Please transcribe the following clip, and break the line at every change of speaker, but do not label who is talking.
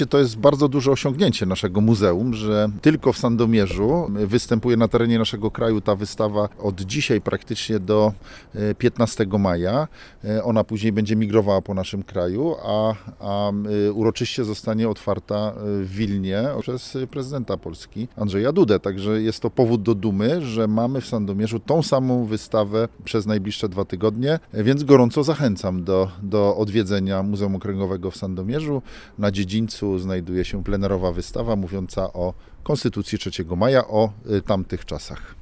To jest bardzo duże osiągnięcie naszego muzeum, że tylko w Sandomierzu występuje na terenie naszego kraju ta wystawa od dzisiaj praktycznie do 15 maja. Ona później będzie migrowała po naszym kraju, a uroczyście zostanie otwarta w Wilnie przez prezydenta Polski Andrzeja Dudę. Także jest to powód do dumy, że mamy w Sandomierzu tą samą wystawę przez najbliższe 2 tygodnie, więc gorąco zachęcam do odwiedzenia Muzeum Okręgowego w Sandomierzu. Na dziedzińcu znajduje się plenerowa wystawa mówiąca o Konstytucji 3 maja, o tamtych czasach.